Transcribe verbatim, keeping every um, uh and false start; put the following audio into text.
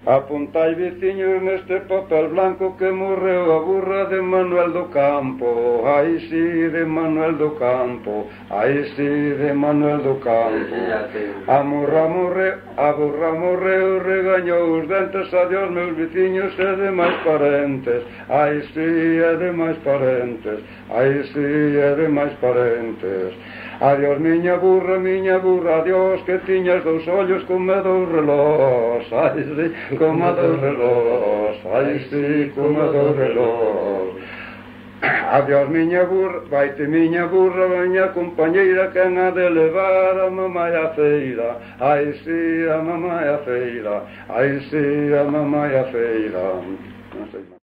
Apuntai, veciños, neste papel blanco que morreu a burra de Manuel do Campo. Ai, si, de Manuel do Campo. Ai, si, de Manuel do Campo. A burra morreu, a burra morreu, regañou os dentes. Adiós, meus veciños, e demais parentes. Ai, si, e demais parentes. Ai, si, e demais parentes. Adiós, miña burra, miña burra, adiós, que tiñas dous ollos como dous relós. Ai, si, como dous relós. Ai, si, como dous relós. Adiós, miña burra, vaite, miña burra, miña compañeira, quen ha de levar a mamai a feira. Ai, si, a mamai a feira. Ai, si, a mamai a feira. Non sei máis.